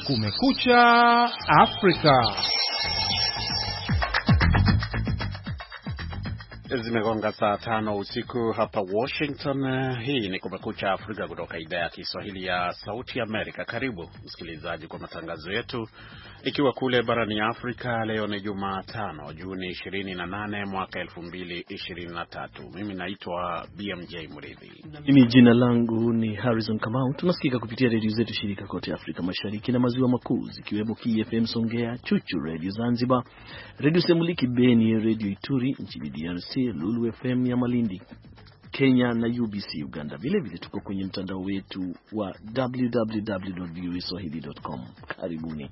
Kumekucha Afrika. Zimegonga saa 5 usiku hapa Washington. Hii ni Kumekucha Afrika kutoka idhaa ya Kiswahili ya Sauti Amerika. Karibu msikilizaji kwa matangazo yetu. Ikiwa kule barani Afrika, leo ni Jumatano, Juni 28 mwaka 2023. Mimi naitwa BMJ Mridhi. Mimi jina langu ni Harrison Kamau. Tunasikika kupitia redio zetu shirika kote Afrika Mashariki na Maziwa Makuu, zikiwemo KFM Songea, Chuchu Radio Zanzibar, Radio Semuliki Beni, Radio Ituri nchini DRC, Lulu FM ya Malindi Kenya na UBC Uganda. Vile vile tuko kwenye mtandao wetu wa www.voaswahili.com. Karibuni.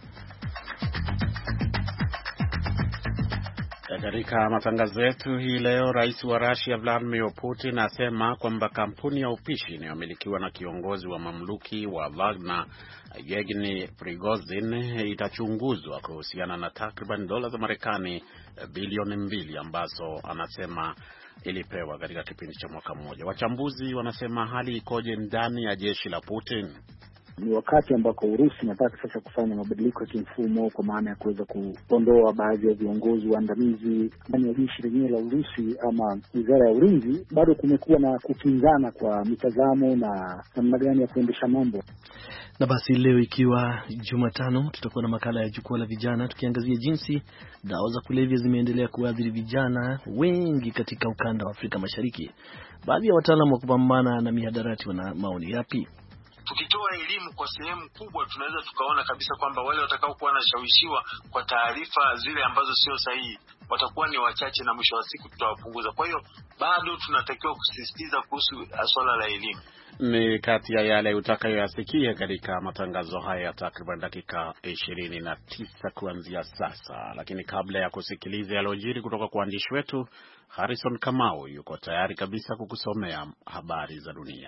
Katika matangazo yetu hii leo, rais wa Russia Vladimir Putin asema kwamba kampuni ya upishi inayomilikiwa na kiongozi wa mamluki wa Wagner Yevgeny Prigozhin itachunguzwa kuhusiana na takriban dola za Marekani bilioni 2 ambazo anasema ilipewa katika kipindi cha mwaka mmoja. Wachambuzi wanasema hali ikoje ndani ya jeshi la Putin? Ni wakati ambako Urusi inataka sasa kufanya mabadiliko ya kimfumo, kwa maana ya kuweza kuondoa baadhi ya viongozi waandamizi ndani ya jeshi lenyewe la Urusi ama wizara ya ulinzi. Bado kumekuwa na kukinzana kwa mitazamo na namna gani ya kuendesha mambo. Na basi leo ikiwa Jumatano, tutakuwa na makala ya jukwaa la vijana, tukiangazia jinsi dawa za kulevya zimeendelea kuathiri vijana wengi katika ukanda wa Afrika Mashariki. Baadhi ya wataalamu wa kupambana na mihadarati wana maoni yapi? Tukitoa elimu kwa sehemu kubwa, tunaweza tukaona kabisa kwamba wale watakao kuwa wanashawishiwa kwa taarifa zile ambazo sio sahihi watakuwa ni wachache, na mwisho wa siku tutawapunguza. Kwa hiyo bado tunatakiwa kusisitiza kuhusu swala la elimu. Ni kati ya yale utakayoyasikia katika matangazo haya takriban dakika 29 kuanzia sasa. Lakini kabla ya kusikiliza yalojiri kutoka kwa waandishi wetu, Harrison Kamau yuko tayari kabisa kukusomea habari za dunia.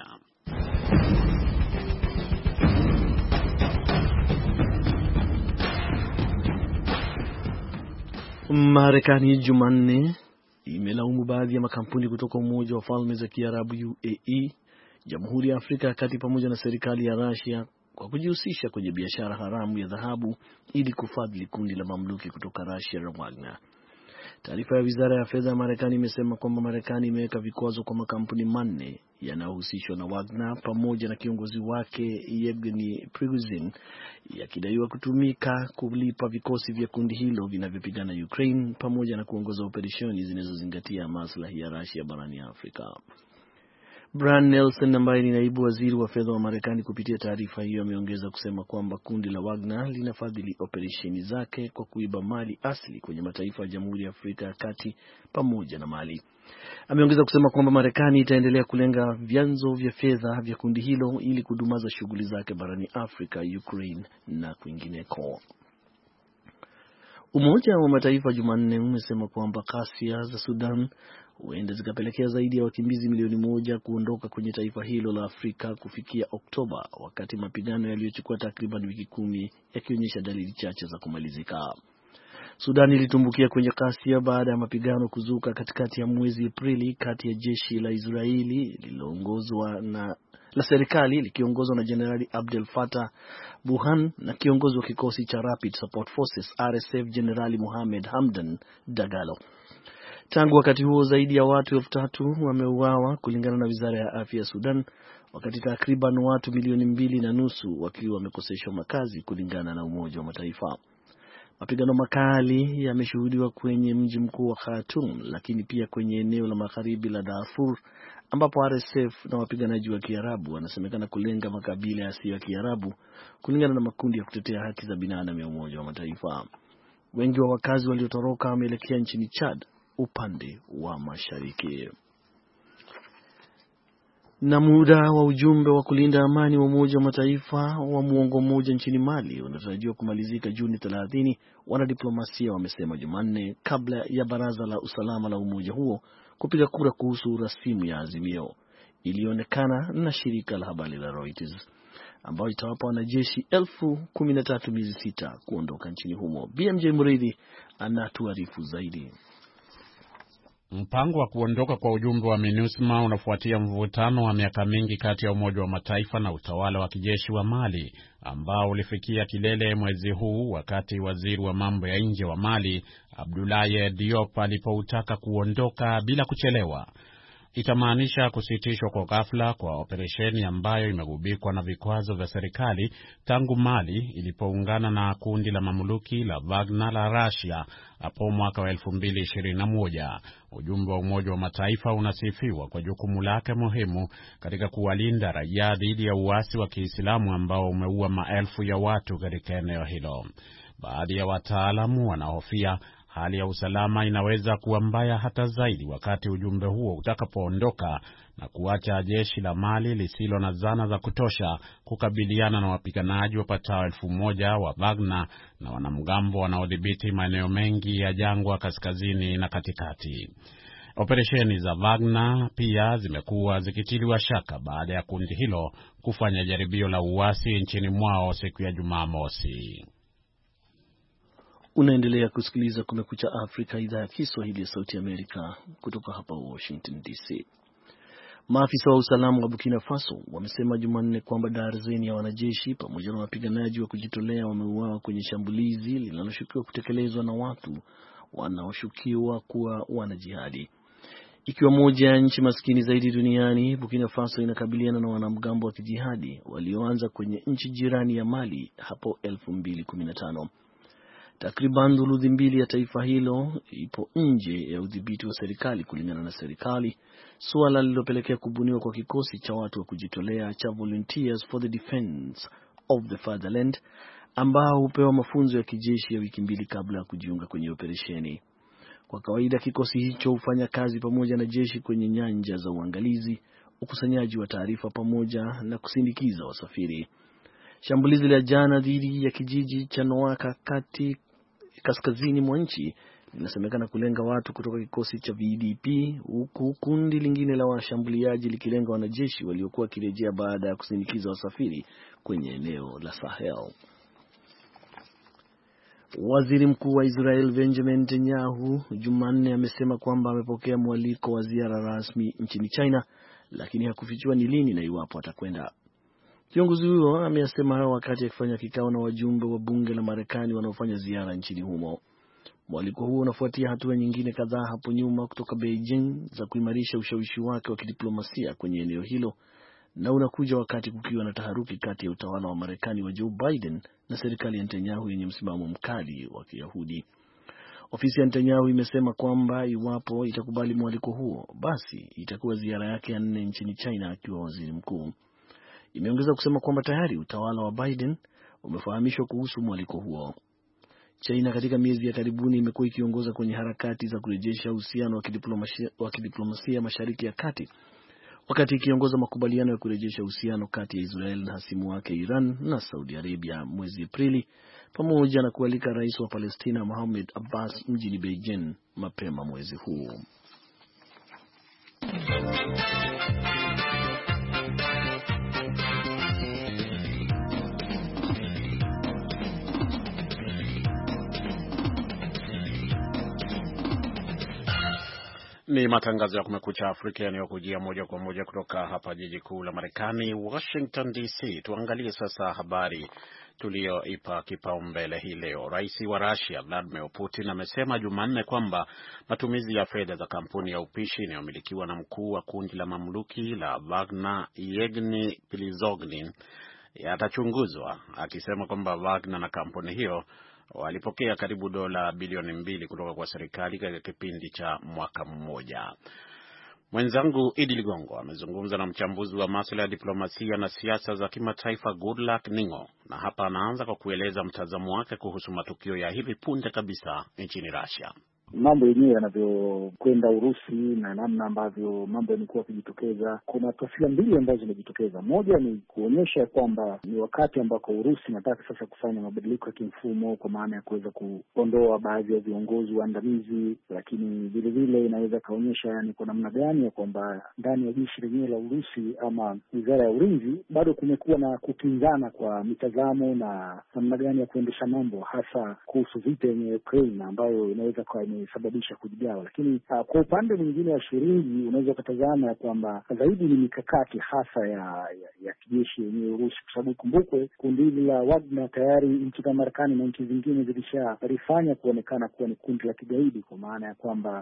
Marekani Jumanne imelaumu baadhi ya makampuni kutoka Umoja wa Falme za Kiarabu UAE, Jamhuri ya Afrika ya Kati pamoja na serikali ya Russia kwa kujihusisha kwenye biashara haramu ya dhahabu ili kufadhili kundi la mamluki kutoka Russia la Wagner. Taarifa ya Wizara ya Fedha ya Marekani imesema kwamba Marekani imeweka vikwazo kwa makampuni 4 yanayohusishwa na Wagner pamoja na kiongozi wake Yevgeny Prigozhin, yakidaiwa kutumika kulipa vikosi vya kundi hilo vinavyopigana Ukraine pamoja na kuongoza operesheni zinazozingatia maslahi ya Russia barani Afrika. Brian Nelson, ambaye ni naibu waziri wa fedha wa Marekani, kupitia taarifa hiyo ameongeza kusema kwamba kundi la Wagner linafadhili operesheni zake kwa kuiba mali asili kwenye mataifa ya Jamhuri ya Afrika ya Kati pamoja na Mali. Ameongeza kusema kwamba Marekani itaendelea kulenga vyanzo vya fedha vya kundi hilo ili kudumaza shughuli zake barani Afrika, Ukraine na kwingineko. Umoja wa Mataifa Jumanne umesema kwamba ghasia za Sudan huenda zikapelekea zaidi ya wakimbizi milioni 1 kuondoka kwenye taifa hilo la Afrika kufikia Oktoba, wakati mapigano yaliyochukua takriban wiki 10 yakionyesha dalili chache za kumalizika. Sudan ilitumbukia kwenye ghasia baada ya mapigano kuzuka katikati ya mwezi Aprili kati ya jeshi la Israeli la serikali likiongozwa na Jenerali Abdel Fattah Burhan na kiongozi wa kikosi cha Rapid Support Forces RSF Jenerali Mohamed Hamdan Dagalo. Tangu wakati huo zaidi ya watu 3,000 wameuawa kulingana na Wizara ya Afya ya Sudan, wakati takriban watu milioni 2.5 wakiwa wamekoseshwa makazi kulingana na Umoja wa Mataifa. Mapigano makali yameshuhudiwa kwenye mji mkuu wa Khartoum, lakini pia kwenye eneo la magharibi la Darfur ambapo RSF na wapiganaji wa Kiarabu wanasemekana kulenga makabila yasiyo ya Kiarabu kulingana na makundi ya kutetea haki za binadamu ya Umoja wa Mataifa. Wengi wa wakazi waliotoroka wameelekea nchini Chad upande wa mashariki. Na muda wa ujumbe wa kulinda amani wa Umoja wa Mataifa wa muongo mmoja nchini Mali unatarajiwa kumalizika Juni 30, wanadiplomasia wamesema Jumanne, kabla ya Baraza la Usalama la umoja huo kupiga kura kuhusu rasimu ya azimio ilionekana na shirika la habari la Reuters, ambayo itawapa wanajeshi 13,000 miezi 6 kuondoka nchini humo. BMJ Mridhi anatuarifu zaidi. Mpango wa kuondoka kwa ujumbe wa MINUSMA unafuatia mvutano wa miaka mingi kati ya Umoja wa Mataifa na utawala wa kijeshi wa Mali ambao ulifikia kilele mwezi huu wakati waziri wa mambo ya nje wa Mali Abdoulaye Diop alipoutaka kuondoka bila kuchelewa. Itamaanisha kusitishwa kwa ghafla kwa operesheni ambayo imegubikwa na vikwazo vya serikali tangu Mali ilipoungana na kundi la mamluki la Wagner la Russia hapo mwaka wa 2021. Ujumbe wa Umoja wa Mataifa unasifiwa kwa jukumu lake muhimu katika kuwalinda raia dhidi ya uasi wa Kiislamu ambao umeua maelfu ya watu katika eneo hilo. Baadhi ya wataalamu wanahofia hali ya usalama inaweza kuwa mbaya hata zaidi wakati ujumbe huo utakapoondoka na kuacha jeshi la Mali lisilo na zana za kutosha kukabiliana na wapiganaji wapatao 1,000 wa Wagner na wanamgambo wanaodhibiti maeneo mengi ya jangwa kaskazini na katikati. Operesheni za Wagner pia zimekuwa zikitiliwa shaka baada ya kundi hilo kufanya jaribio la uasi nchini mwao siku ya Jumamosi. Unaendelea kusikiliza Kumekucha Afrika, idhaa ya Kiswahili ya Sauti Amerika kutoka hapa Washington DC. Maafisa wa usalama wa Burkina Faso wamesema Jumanne kwamba darzeni ya wanajeshi pamoja na wapiganaji wa kujitolea wameuawa kwenye shambulizi linaloshukiwa kutekelezwa na watu wanaoshukiwa kuwa wanajihadi. Ikiwa moja ya nchi maskini zaidi duniani, Burkina Faso inakabiliana na wanamgambo wa kijihadi walioanza kwenye nchi jirani ya Mali hapo 2015. Takriban thuluthi mbili ya taifa hilo ipo nje ya udhibiti wa serikali kulingana na serikali, suala lililopelekea kubuniwa kwa kikosi cha watu wa kujitolea cha Volunteers for the Defense of the Fatherland ambao hupewa mafunzo ya kijeshi ya wiki mbili kabla ya kujiunga kwenye operesheni. Kwa kawaida kikosi hicho hufanya kazi pamoja na jeshi kwenye nyanja za uangalizi, ukusanyaji wa taarifa pamoja na kusindikiza wasafiri. Shambulizi la jana dhidi ya kijiji cha Noaka kaskazini mwa nchi linasemekana kulenga watu kutoka kikosi cha VDP, huku kundi lingine la washambuliaji likilenga wanajeshi waliokuwa wakirejea baada ya kusindikiza wasafiri kwenye eneo la Sahel. Waziri Mkuu wa Israel Benjamin Netanyahu Jumanne amesema kwamba amepokea mwaliko wa ziara rasmi nchini China, lakini hakufichua ni lini na iwapo atakwenda. Kiongozi huyo amesema hayo wakati akifanya kikao na wajumbe wa bunge la Marekani wanaofanya ziara nchini humo. Mwaliko huo unafuatia hatua nyingine kadhaa hapo nyuma kutoka Beijing za kuimarisha ushawishi wake wa kidiplomasia kwenye eneo hilo, na unakuja wakati kukiwa na taharuki kati ya utawala wa Marekani wa Joe Biden na serikali ya Netanyahu yenye msimamo mkali wa Kiyahudi. Ofisi ya Netanyahu imesema kwamba iwapo itakubali mwaliko huo, basi itakuwa ziara yake ya 4 nchini China akiwa waziri mkuu. Imeongeza kusema kwamba tayari utawala wa Biden umefahamishwa kuhusu mwaliko huo. China katika miezi ya karibuni imekuwa ikiongoza kwenye harakati za kurejesha uhusiano wa kidiplomasia Mashariki ya Kati, wakati ikiongoza makubaliano ya kurejesha uhusiano kati ya Israel na hasimu wake Iran na Saudi Arabia mwezi Aprili, pamoja na kualika rais wa Palestina Mahmoud Abbas mjini Beijing mapema mwezi huu. Ni matangazo ya Kumekucha Afrika yanayokujia moja kwa moja kutoka hapa jiji kuu la Marekani, Washington DC. Tuangalie sasa habari tulioipa kipaumbele hii leo. Rais wa Russia Vladimir Putin amesema Jumanne kwamba matumizi ya fedha za kampuni ya upishi inayomilikiwa na mkuu wa kundi la mamluki la Wagner Yevgeny Prigozhin yatachunguzwa, akisema kwamba Wagner na kampuni hiyo walipokea karibu dola bilioni 2 kutoka kwa serikali katika kipindi cha mwaka mmoja. Mwenzangu Idi Ligongo amezungumza na mchambuzi wa masuala ya diplomasia na siasa za kimataifa Goodluck Ningo, na hapa anaanza kwa kueleza mtazamo wake kuhusu matukio ya hivi punde kabisa nchini Russia. Mambo yenyewe yanavyokwenda Urusi na namna ambavyo mambo yamekuwa yakijitokeza, kuna taswira mbili ambazo zinajitokeza. Moja ni kuonyesha kwamba ni wakati ambako Urusi inataka sasa kufanya mabadiliko ya kimfumo, kwa maana ya kuweza kuondoa baadhi ya viongozi waandamizi, lakini vile vile inaweza kaonyesha ni kwa namna gani ya kwamba ndani ya jeshi lenyewe la Urusi ama wizara ya ulinzi bado kumekuwa na kukinzana kwa mitazamo na namna gani ya kuendesha mambo, hasa kuhusu vita yenye Ukraine ambayo inaweza kwa imesababisha kujigawa. Lakini kwa upande mwingine wa shilingi unaweza kutazama kwamba zaidi ni mikakati hasa ya kijeshi yenyewe Urusi, kwa sababu kumbukwe kundi la Wagner tayari nchi kama Marekani na nchi zingine zilisharifanya kuonekana kuwa ni kundi la kigaidi, kwa maana ya kwamba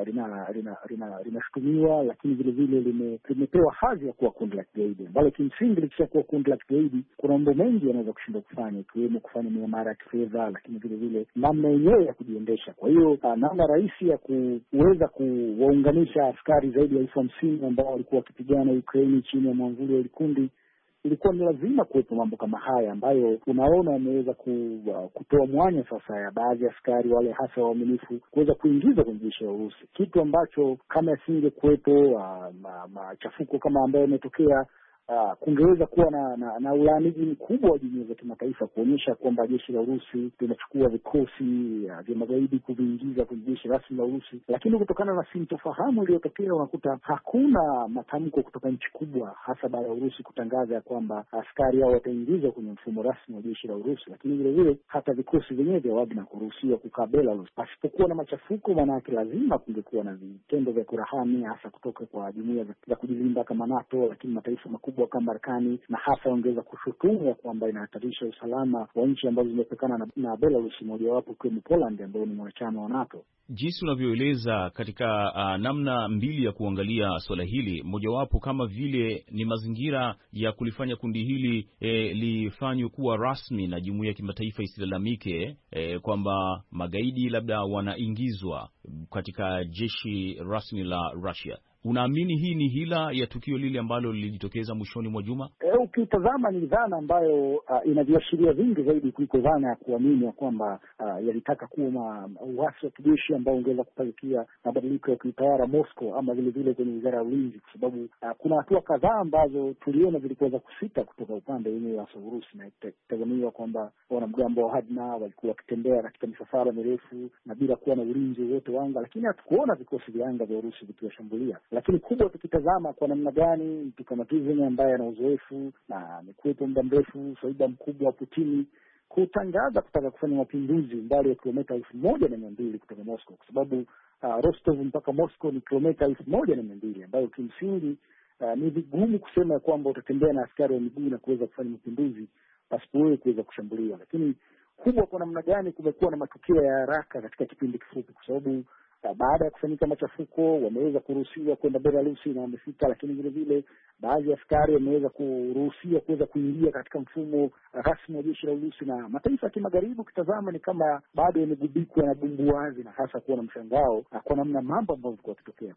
linashutumiwa lakini vile vile limepewa hadhi ya kuwa kundi la kigaidi, ambalo kimsingi likishakuwa kundi la kigaidi kuna mambo mengi yanaweza kushindwa kufanya, ikiwemo kufanya miamala ya kifedha, lakini vile vile namna yenyewe ya kujiendesha. Kwa hiyo namna rahisi ya kuweza kuwaunganisha askari zaidi ya 50,000 ambao walikuwa wakipigana Ukraine chini ya mwamvuli wa kundi, ilikuwa ni lazima kuwepo mambo kama haya ambayo unaona wameweza kutoa mwanya sasa ya baadhi ya askari wale hasa waaminifu kuweza kuingizwa kwenye jeshi la Urusi, kitu ambacho kama yasinge kuwepo machafuko kama ambayo yametokea, kungeweza kuwa na ulaaniji mkubwa wa jumuiya za kimataifa kuonyesha kwamba jeshi la Urusi linachukua vikosi vya magaidi kuviingiza kwenye jeshi rasmi la Urusi. Lakini kutokana na sintofahamu iliyotokea, unakuta hakuna matamko kutoka nchi kubwa, hasa baada ya Urusi kutangaza ya kwamba askari hao wataingizwa kwenye mfumo rasmi wa jeshi la Urusi. Lakini vile vile hata vikosi vyenyewe vya Wagner kuruhusiwa kukaa Belarus. Pasipokuwa na machafuko, maana yake lazima kungekuwa na vitendo vya kurahani, hasa kutoka kwa jumuiya za kujilinda kama NATO, lakini mataifa makubwa kama Marekani, na hasa ongeza kushutumu kwamba inahatarisha usalama wa nchi ambazo zimepakana na Belarus, mojawapo ikiwemo Poland ambayo ni mwanachama wa NATO. Jinsi unavyoeleza katika namna mbili ya kuangalia swala hili, mojawapo kama vile ni mazingira ya kulifanya kundi hili lifanywe kuwa rasmi na jumuiya ya kimataifa isilalamike kwamba magaidi labda wanaingizwa katika jeshi rasmi la Russia. Unaamini hii ni hila ya tukio lile ambalo lilijitokeza mwishoni mwa juma? Ukitazama ni dhana ambayo ina viashiria vingi zaidi kuliko dhana ya kuamini ya kwamba yalitaka kuwa uasi wa kijeshi ambao ungeweza kupelekea mabadiliko ya kiutawala Moscow ama vile vile kwenye wizara ya ulinzi, kwa sababu kuna hatua kadhaa ambazo tuliona zilikuweza kusita kutoka upande wenyewe wa Urusi, na itazamiwa kwamba wanamgambo wa Wagner walikuwa wakitembea katika misafara mirefu na bila kuwa na ulinzi wote wa anga, lakini hatukuona vikosi vya anga vya Urusi vikiwashambulia. Lakini kubwa tukitazama kwa namna gani mtu kama Putin ambaye ana uzoefu na amekuwepo muda mrefu, faida mkubwa wa Putin kutangaza kutaka kufanya mapinduzi mbali ya kilomita 1,200 kutoka Moscow, kwa sababu Rostov mpaka Moscow ni kilomita 1,200 ambayo kimsingi ni vigumu kusema kwamba utatembea na askari wa miguu na kuweza kufanya mapinduzi pasipo wewe kuweza kushambuliwa. Lakini kubwa kwa namna gani kumekuwa na matukio ya haraka katika kipindi kifupi, kwa sababu baada ya kufanyika machafuko wameweza kuruhusiwa kwenda Belarus na wamefika, lakini vile vile baadhi ya askari wameweza kuruhusiwa kuweza kuingia katika mfumo rasmi wa jeshi la Urusi, na mataifa ya kimagharibi kitazama ni kama bado yamegubikwa na bumbuazi na hasa kuwa na mshangao kwa namna mambo ambayo yalikuwa yakitokea.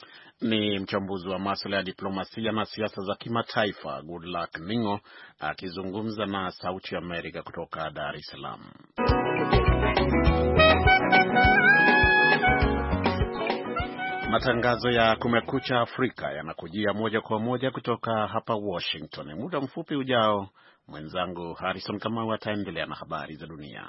Ni mchambuzi wa masuala ya diplomasia na siasa za kimataifa Goodluck Ningo akizungumza na Sauti ya Amerika kutoka Dar es Salaam. Matangazo ya Kumekucha Afrika yanakujia moja kwa moja kutoka hapa Washington. Muda mfupi ujao, mwenzangu Harrison Kamau ataendelea na habari za dunia.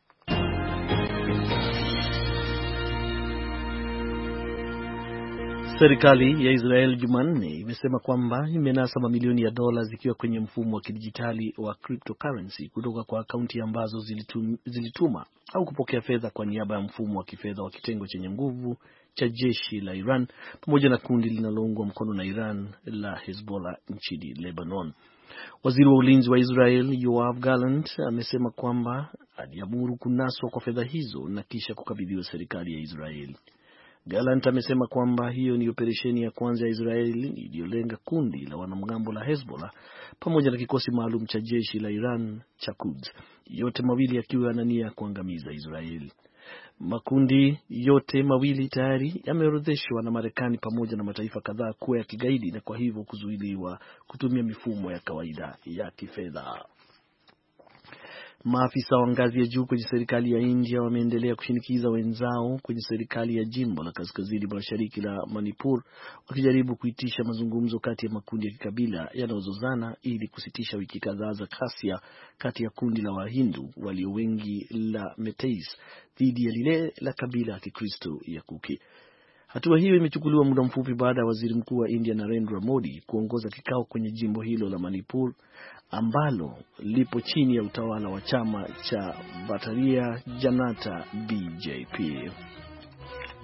Serikali ya Israel Jumanne imesema kwamba imenasa mamilioni ya dola zikiwa kwenye mfumo wa kidijitali wa cryptocurrency kutoka kwa akaunti ambazo zilituma au kupokea fedha kwa niaba ya mfumo wa kifedha wa kitengo chenye nguvu cha jeshi la Iran pamoja na kundi linaloungwa mkono na Iran la Hezbollah nchini Lebanon. Waziri wa ulinzi wa Israel Yoav Gallant amesema kwamba aliamuru kunaswa kwa fedha hizo na kisha kukabidhiwa serikali ya Israeli. Gallant amesema kwamba hiyo ni operesheni ya kwanza ya Israeli iliyolenga kundi la wanamgambo la Hezbollah pamoja na kikosi maalum cha jeshi la Iran cha Quds, yote mawili yakiwa na nia ya kuangamiza Israeli. Makundi yote mawili tayari yameorodheshwa na Marekani pamoja na mataifa kadhaa kuwa ya kigaidi na kwa hivyo kuzuiliwa kutumia mifumo ya kawaida ya kifedha. Maafisa wa ngazi ya juu kwenye serikali ya India wameendelea kushinikiza wenzao kwenye serikali ya jimbo la kaskazini mashariki la Manipur wakijaribu kuitisha mazungumzo kati ya makundi ya kikabila yanayozozana ili kusitisha wiki kadhaa za ghasia kati ya kundi la Wahindu walio wengi la Meiteis dhidi ya lile la kabila ya Kikristo ya Kuki. Hatua hiyo imechukuliwa muda mfupi baada ya waziri mkuu wa India Narendra Modi kuongoza kikao kwenye jimbo hilo la Manipur ambalo lipo chini ya utawala wa chama cha Bharatiya Janata BJP.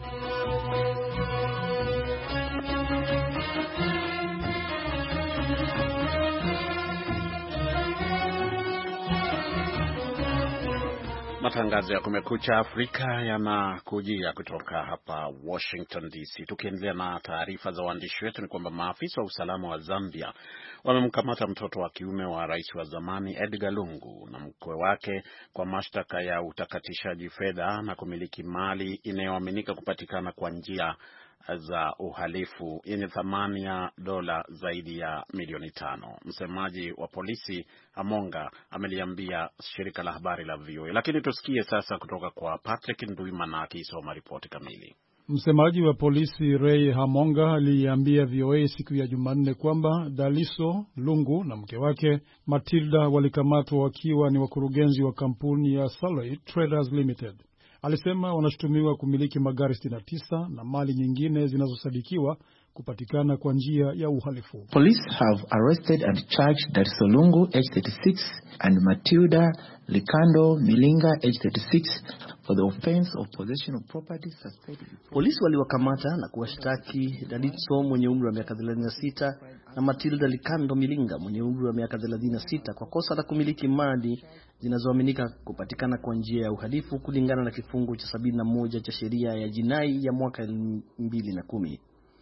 Matangazo ya Kumekucha Afrika yanakujia kutoka hapa Washington DC. Tukiendelea na taarifa za waandishi wetu, ni kwamba maafisa wa usalama wa Zambia wamemkamata mtoto wa kiume wa rais wa zamani Edgar Lungu na mkwe wake kwa mashtaka ya utakatishaji fedha na kumiliki mali inayoaminika kupatikana kwa njia za uhalifu yenye thamani ya dola zaidi ya milioni 5. Msemaji wa polisi Amonga ameliambia shirika la habari la VOA. Lakini tusikie sasa kutoka kwa Patrick Nduimana akisoma ripoti kamili. Msemaji wa polisi Ray Hamonga aliambia VOA siku ya Jumanne kwamba Daliso Lungu na mke wake Matilda walikamatwa wakiwa ni wakurugenzi wa kampuni ya Salary Traders Limited. Alisema wanashutumiwa kumiliki magari 69 na mali nyingine zinazosadikiwa kupatikana kwa njia ya uhalifu. Police have arrested and charged Daliso Lungu, age 36, and Matilda Likando Milinga, age 36, for the offense of possession of property suspected. Polisi waliwakamata na kuwashtaki Daliso mwenye umri wa miaka 36 na Matilda Likando Milinga mwenye umri wa miaka 36 kwa kosa la kumiliki mali zinazoaminika kupatikana kwa njia ya uhalifu kulingana na kifungu cha 71 cha sheria ya jinai ya mwaka 2010.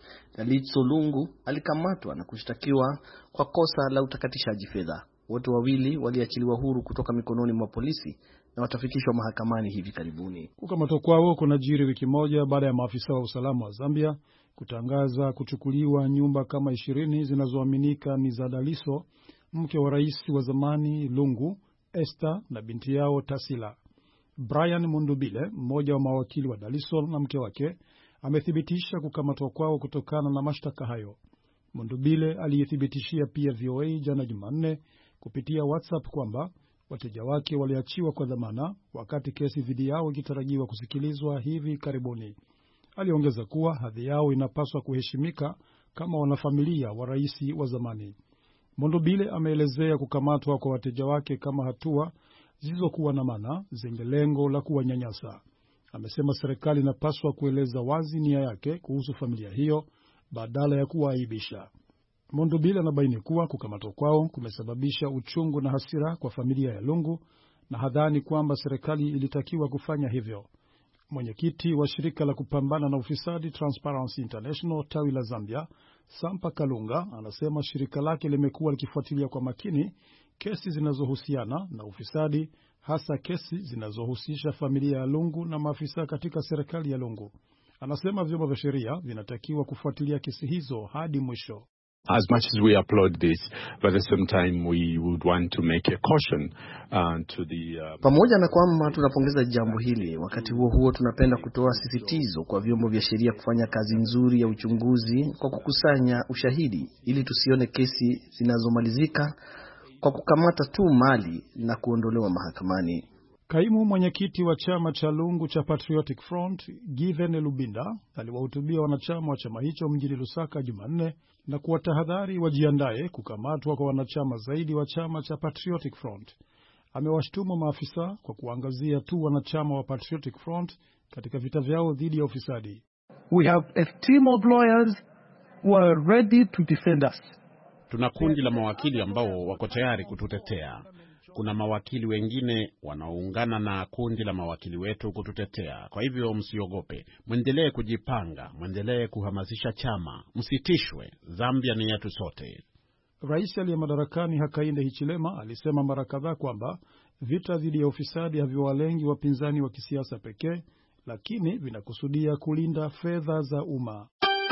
Daliso Lungu alikamatwa na kushtakiwa kwa kosa la utakatishaji fedha. Wote wawili waliachiliwa huru kutoka mikononi mwa polisi na watafikishwa mahakamani hivi karibuni. Kukamatwa kwao kunajiri wiki moja baada ya maafisa wa usalama wa Zambia kutangaza kuchukuliwa nyumba kama 20 zinazoaminika ni za Daliso, mke wa rais wa zamani Lungu, Esther, na binti yao Tasila. Brian Mundubile, mmoja wa mawakili wa Daliso na mke wake, amethibitisha kukamatwa kwao kutokana na mashtaka hayo. Mundubile aliyethibitishia pia VOA jana Jumanne kupitia WhatsApp kwamba wateja wake waliachiwa kwa dhamana wakati kesi dhidi yao ikitarajiwa kusikilizwa hivi karibuni. Aliongeza kuwa hadhi yao inapaswa kuheshimika kama wanafamilia wa rais wa zamani. Mundubile ameelezea kukamatwa kwa wateja wake kama hatua zisizokuwa na maana zenye lengo la kuwanyanyasa. Amesema serikali inapaswa kueleza wazi nia yake kuhusu familia hiyo badala ya kuwaaibisha. Mundubile anabaini kuwa kukamatwa kwao kumesababisha uchungu na hasira kwa familia ya Lungu na hadhani kwamba serikali ilitakiwa kufanya hivyo. Mwenyekiti wa shirika la kupambana na ufisadi Transparency International tawi la Zambia, Sampa Kalunga, anasema shirika lake limekuwa likifuatilia kwa makini kesi zinazohusiana na ufisadi, hasa kesi zinazohusisha familia ya Lungu na maafisa katika serikali ya Lungu. Anasema vyombo vya sheria vinatakiwa kufuatilia kesi hizo hadi mwisho. As much as we applaud this, but at the same time we would want to make a caution to the pamoja na kwamba tunapongeza jambo hili, wakati huo tunapenda kutoa sisitizo kwa vyombo vya sheria kufanya kazi nzuri ya uchunguzi kwa kukusanya ushahidi ili tusione kesi zinazomalizika kwa kukamata tu mali na kuondolewa mahakamani. Kaimu mwenyekiti wa chama cha Lungu cha Patriotic Front, Given Lubinda, aliwahutubia wanachama wa chama hicho mjini Lusaka Jumanne na kuwatahadhari wajiandae kukamatwa kwa wanachama zaidi wa chama cha Patriotic Front. Amewashtumu maafisa kwa kuangazia tu wanachama wa Patriotic Front katika vita vyao dhidi ya ufisadi. We have a team of lawyers who are ready to defend us. Tuna kundi la mawakili ambao wako tayari kututetea. Kuna mawakili wengine wanaoungana na kundi la mawakili wetu kututetea. Kwa hivyo msiogope. Mwendelee kujipanga, mwendelee kuhamasisha chama. Msitishwe. Zambia ni yetu sote. Rais aliye madarakani Hakainde Hichilema alisema mara kadhaa kwamba vita dhidi ya ufisadi haviwalengi wapinzani wa kisiasa pekee, lakini vinakusudia kulinda fedha za umma.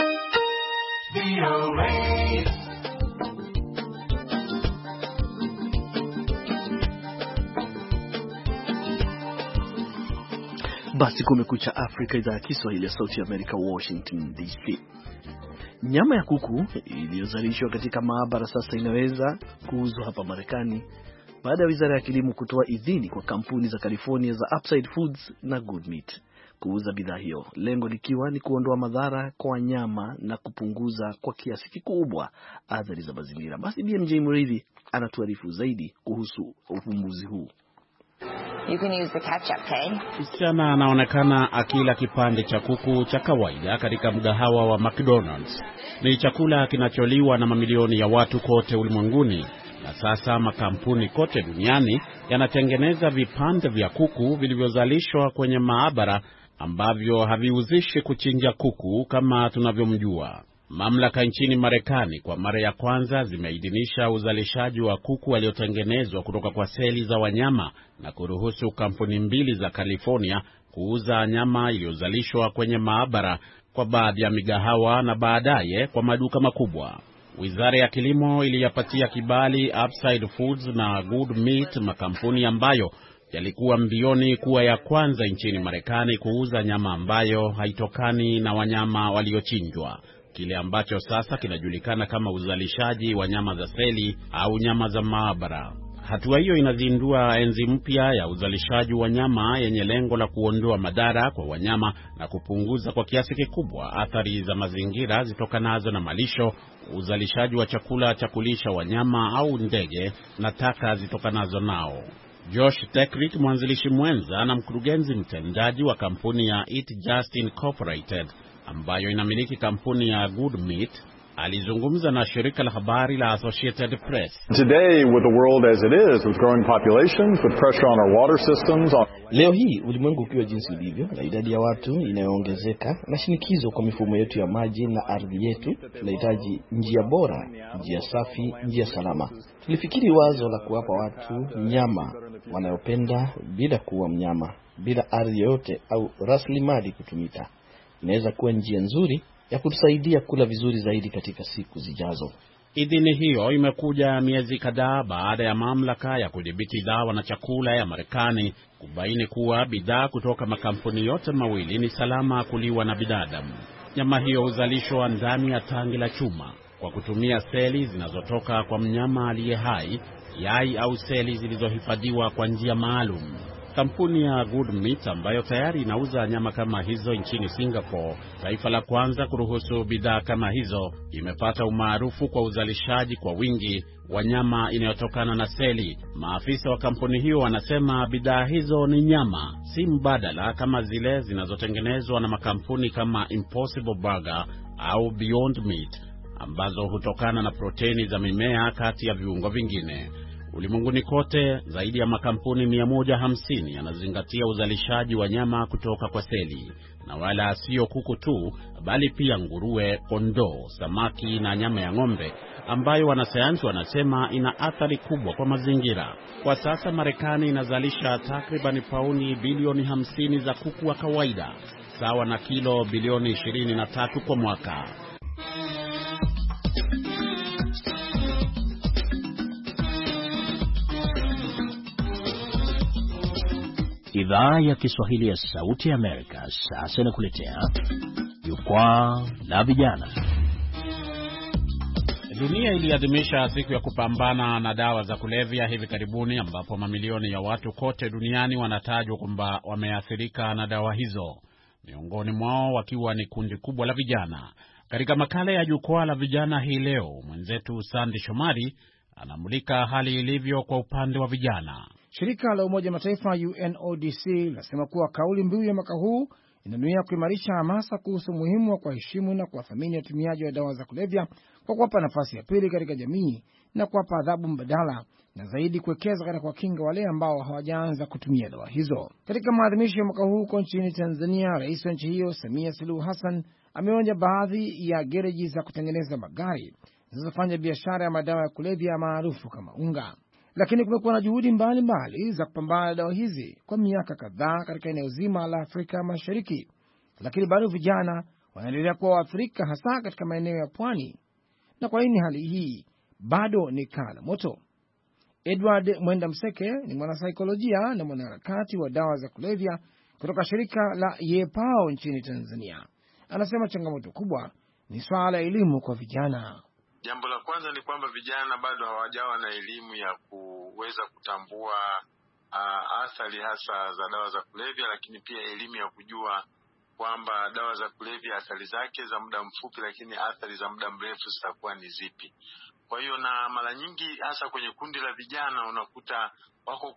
Basi Kumekucha Afrika, idhaa ya Kiswahili ya Sauti ya Amerika, Washington DC. Nyama ya kuku iliyozalishwa katika maabara sasa inaweza kuuzwa hapa Marekani baada ya Wizara ya Kilimo kutoa idhini kwa kampuni za California za Upside Foods na Good Meat kuuza bidhaa hiyo, lengo likiwa ni kuondoa madhara kwa wanyama na kupunguza kwa kiasi kikubwa athari za mazingira. Basi BMJ Muridhi anatuarifu zaidi kuhusu ufumbuzi huu. You can use the ketchup, okay? Msichana anaonekana akila kipande cha kuku cha kawaida katika mgahawa wa McDonald's. Ni chakula kinacholiwa na mamilioni ya watu kote ulimwenguni, na sasa makampuni kote duniani yanatengeneza vipande vya kuku vilivyozalishwa kwenye maabara ambavyo haviuzishi kuchinja kuku kama tunavyomjua. Mamlaka nchini Marekani kwa mara ya kwanza zimeidhinisha uzalishaji wa kuku waliotengenezwa kutoka kwa seli za wanyama na kuruhusu kampuni mbili za California kuuza nyama iliyozalishwa kwenye maabara kwa baadhi ya migahawa na baadaye kwa maduka makubwa. Wizara ya Kilimo iliyapatia kibali Upside Foods na Good Meat, makampuni ambayo yalikuwa mbioni kuwa ya kwanza nchini Marekani kuuza nyama ambayo haitokani na wanyama waliochinjwa, kile ambacho sasa kinajulikana kama uzalishaji wa nyama za seli au nyama za maabara. Hatua hiyo inazindua enzi mpya ya uzalishaji wa nyama yenye lengo la kuondoa madhara kwa wanyama na kupunguza kwa kiasi kikubwa athari za mazingira zitokanazo na malisho, uzalishaji wa chakula cha kulisha wanyama au ndege na taka zitokanazo nao. Josh Tekrick, mwanzilishi mwenza na mkurugenzi mtendaji wa kampuni ya Eat Just Incorporated ambayo inamiliki kampuni ya Good Meat, alizungumza na shirika la habari la Associated Press. Today, with the world as it is, with growing populations, with pressure on our water systems, leo hii ulimwengu ukiwa jinsi ulivyo na idadi ya watu inayoongezeka na shinikizo kwa mifumo yetu ya maji na ardhi yetu, tunahitaji njia bora, njia safi, njia salama. Tulifikiri wazo la kuwapa watu nyama wanayopenda bila kuwa mnyama, bila ardhi yote au rasilimali kutumika, inaweza kuwa njia nzuri ya kutusaidia kula vizuri zaidi katika siku zijazo. Idhini hiyo imekuja miezi kadhaa baada ya mamlaka ya kudhibiti dawa na chakula ya Marekani kubaini kuwa bidhaa kutoka makampuni yote mawili ni salama kuliwa na binadamu. Nyama hiyo huzalishwa ndani ya tangi la chuma kwa kutumia seli zinazotoka kwa mnyama aliye hai, yai au seli zilizohifadhiwa kwa njia maalum. Kampuni ya Good Meat ambayo tayari inauza nyama kama hizo nchini Singapore, taifa la kwanza kuruhusu bidhaa kama hizo, imepata umaarufu kwa uzalishaji kwa wingi wa nyama inayotokana na seli. Maafisa wa kampuni hiyo wanasema bidhaa hizo ni nyama, si mbadala kama zile zinazotengenezwa na makampuni kama Impossible Burger au Beyond Meat ambazo hutokana na proteini za mimea kati ya viungo vingine. Ulimwenguni kote zaidi ya makampuni 150 yanazingatia uzalishaji wa nyama kutoka kwa seli, na wala sio kuku tu, bali pia nguruwe, kondoo, samaki na nyama ya ng'ombe ambayo wanasayansi wanasema ina athari kubwa kwa mazingira. Kwa sasa Marekani inazalisha takriban pauni bilioni 50 za kuku wa kawaida, sawa na kilo bilioni 23 kwa mwaka. Idhaa ya Kiswahili ya Sauti ya Amerika sasa inakuletea Jukwaa la Vijana. Dunia iliadhimisha siku ya kupambana na dawa za kulevya hivi karibuni, ambapo mamilioni ya watu kote duniani wanatajwa kwamba wameathirika na dawa hizo, miongoni mwao wakiwa ni kundi kubwa la vijana. Katika makala ya Jukwaa la Vijana hii leo, mwenzetu Sandi Shomari anamulika hali ilivyo kwa upande wa vijana. Shirika la Umoja Mataifa UNODC linasema kuwa kauli mbiu ya mwaka huu inanuia kuimarisha hamasa kuhusu umuhimu wa kuheshimu na kuwathamini watumiaji wa dawa za kulevya kwa kuwapa nafasi ya pili katika jamii na kuwapa adhabu mbadala, na zaidi kuwekeza katika kuwakinga wale ambao hawajaanza kutumia dawa hizo. Katika maadhimisho ya mwaka huu huko nchini Tanzania, rais wa nchi hiyo Samia Suluhu Hassan ameonya baadhi ya gereji za kutengeneza magari zinazofanya biashara ya madawa ya kulevya maarufu kama unga. Lakini kumekuwa na juhudi mbalimbali za kupambana na dawa hizi kwa miaka kadhaa katika eneo zima la Afrika Mashariki, lakini bado vijana wanaendelea kuwa waathirika, hasa katika maeneo ya pwani. Na kwa nini hali hii bado ni kala moto? Edward Mwenda Mseke ni mwanasaikolojia na mwanaharakati wa dawa za kulevya kutoka shirika la Yepao nchini Tanzania. Anasema changamoto kubwa ni swala la elimu kwa vijana. Jambo la kwanza ni kwamba vijana bado hawajawa na elimu ya kuweza kutambua athari hasa za dawa za kulevya, lakini pia elimu ya kujua kwamba dawa za kulevya athari zake za muda mfupi, lakini athari za muda mrefu zitakuwa ni zipi. Kwa hiyo na mara nyingi hasa kwenye kundi la vijana unakuta wako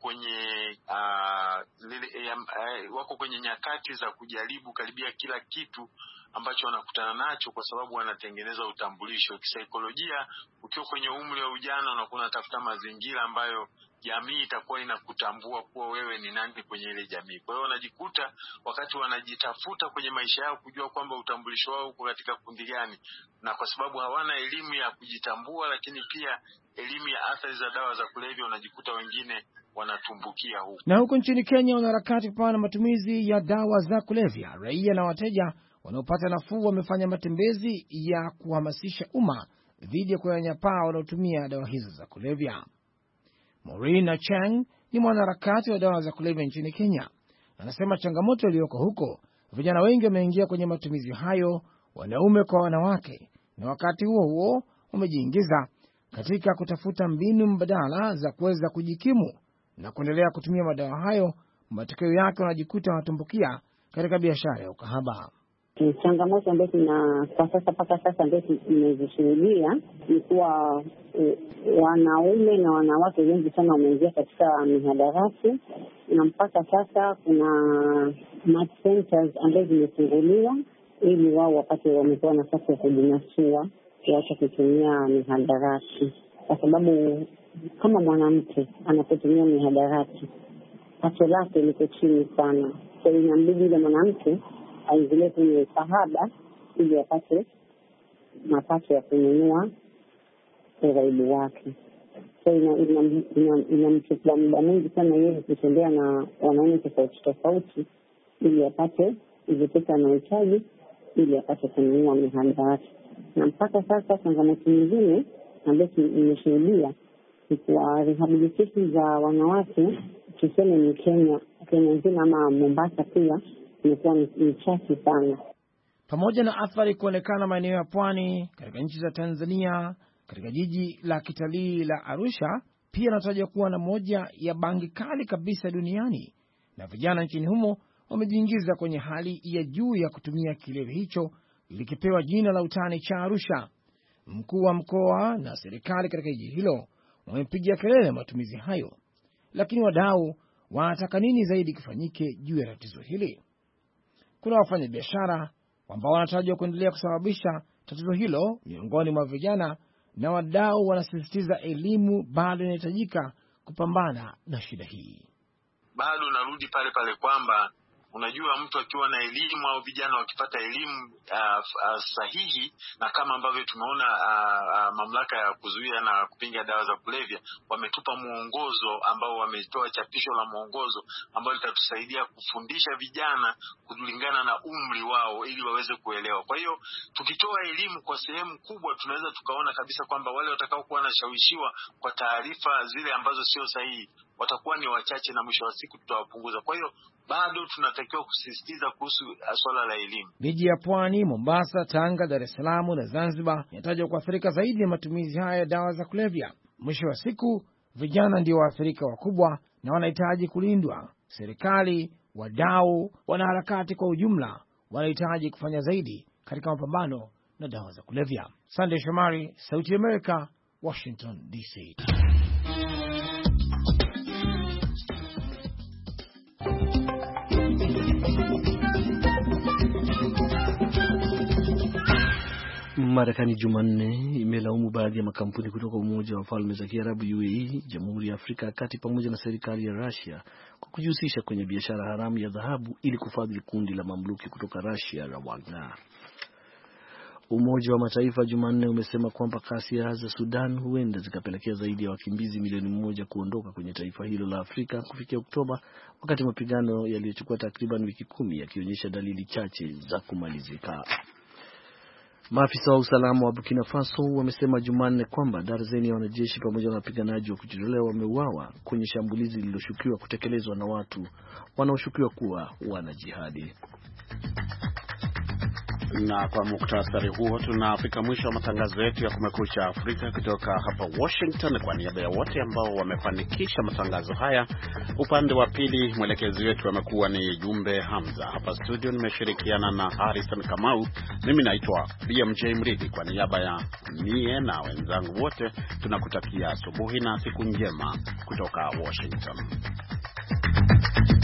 kwenye nyakati za kujaribu karibia kila kitu ambacho wanakutana nacho, kwa sababu wanatengeneza utambulisho kisaikolojia. Ukiwa kwenye umri wa ujana unakuwa unatafuta mazingira ambayo jamii itakuwa inakutambua kuwa wewe ni nani kwenye ile jamii. Kwa hiyo wanajikuta wakati wanajitafuta kwenye maisha yao kujua kwamba utambulisho wao uko katika kundi gani, na kwa sababu hawana elimu ya kujitambua, lakini pia elimu ya athari za dawa za kulevya, unajikuta wengine wanatumbukia huko. Na huko nchini Kenya, wanaharakati kupambana na matumizi ya dawa za kulevya, raia na wateja wanaopata nafuu wamefanya matembezi ya kuhamasisha umma dhidi ya kunyanyapaa wanaotumia dawa hizo za kulevya. Maureen Acheng ni mwanaharakati wa dawa za kulevya nchini Kenya. Anasema changamoto iliyoko huko, vijana wengi wameingia kwenye matumizi hayo, wanaume kwa wanawake, na wakati huo huo wamejiingiza katika kutafuta mbinu mbadala za kuweza kujikimu na kuendelea kutumia madawa hayo. Matokeo yake wanajikuta wanatumbukia katika biashara ya ukahaba. Changamoto ambayo kwa sasa mpaka sasa ndio tumezishuhudia ni kuwa wanaume na wanawake wengi sana wameingia katika mihadarati, na mpaka sasa kuna match centers ambazo zimefunguliwa ili wao wapate, wamekuwa nafasi ya kujinasua kuacha kutumia mihadarati, kwa sababu kama mwanamke anapotumia mihadarati pato lake liko chini sana. Kwa hiyo inabidi yule mwanamke aingilie kwenye kahaba ili apate mapato ya kununua uraibu wake. So inamchukua muda mwingi sana yeye kutembea na wanaume tofauti tofauti ili apate ile pesa anayohitaji ili apate kununua mihadarati. Na mpaka sasa changamoto nyingine ambayo imeshuhudia ni kwa rehabilitation za wanawake, tuseme ni Kenya nzima ama Mombasa pia imekuwa ni chache sana. Pamoja na athari kuonekana maeneo ya pwani katika nchi za Tanzania, katika jiji la kitalii la Arusha pia natajwa kuwa na moja ya bangi kali kabisa duniani, na vijana nchini humo wamejiingiza kwenye hali ya juu ya kutumia kilevi hicho likipewa jina la utani cha Arusha. Mkuu wa mkoa na serikali katika jiji hilo wamepigia kelele matumizi hayo, lakini wadau wanataka nini zaidi kufanyike juu ya tatizo hili? Kuna wafanyabiashara ambao wanatajwa kuendelea kusababisha tatizo hilo miongoni mwa vijana, na wadau wanasisitiza elimu bado inahitajika kupambana na shida hii. Bado narudi pale pale kwamba unajua mtu akiwa na elimu au vijana wakipata elimu sahihi, na kama ambavyo tumeona mamlaka ya kuzuia na kupinga dawa za kulevya wametupa muongozo ambao wametoa chapisho la muongozo ambao litatusaidia kufundisha vijana kulingana na umri wao ili waweze kuelewa. Kwa hiyo tukitoa elimu kwa sehemu kubwa, tunaweza tukaona kabisa kwamba wale watakao kuwa wanashawishiwa kwa taarifa zile ambazo sio sahihi watakuwa ni wachache, na mwisho wa siku tutawapunguza. Kwa hiyo bado tunatakiwa kusisitiza kuhusu swala la elimu. Miji ya pwani, Mombasa, Tanga, Dar es Salaam na Zanzibar inatajwa kuathirika zaidi na matumizi haya ya dawa za kulevya. Mwisho wa siku vijana ndio waathirika wakubwa na wanahitaji kulindwa. Serikali, wadau, wanaharakati kwa ujumla wanahitaji kufanya zaidi katika mapambano na dawa za kulevya. Sunday Shomari, Sauti ya Amerika, Washington DC. Marekani Jumanne imelaumu baadhi ya makampuni kutoka Umoja wa Falme za Kiarabu UAE, Jamhuri ya Afrika ya Kati pamoja na serikali ya Russia kwa kujihusisha kwenye biashara haramu ya dhahabu ili kufadhili kundi la mamluki kutoka Russia la Wagner. Umoja wa Mataifa Jumanne umesema kwamba ghasia za Sudan huenda zikapelekea zaidi ya wakimbizi milioni 1 kuondoka kwenye taifa hilo la Afrika kufikia Oktoba, wakati mapigano yaliyochukua takriban wiki 10 yakionyesha dalili chache za kumalizika. Maafisa wa usalama wa Burkina Faso wamesema Jumanne kwamba darzeni ya wanajeshi pamoja na wapiganaji wa kujitolea wameuawa kwenye shambulizi lililoshukiwa kutekelezwa na watu wanaoshukiwa kuwa wanajihadi. Na kwa muktasari huo tunafika mwisho wa matangazo yetu ya Kumekucha Afrika kutoka hapa Washington. Kwa niaba ya wote ambao wamefanikisha matangazo haya, upande wa pili mwelekezi wetu amekuwa ni Jumbe Hamza. Hapa studio nimeshirikiana na Harrison Kamau. Mimi naitwa BMJ Mridhi. Kwa niaba ya mie na wenzangu wote tunakutakia asubuhi na siku njema kutoka Washington.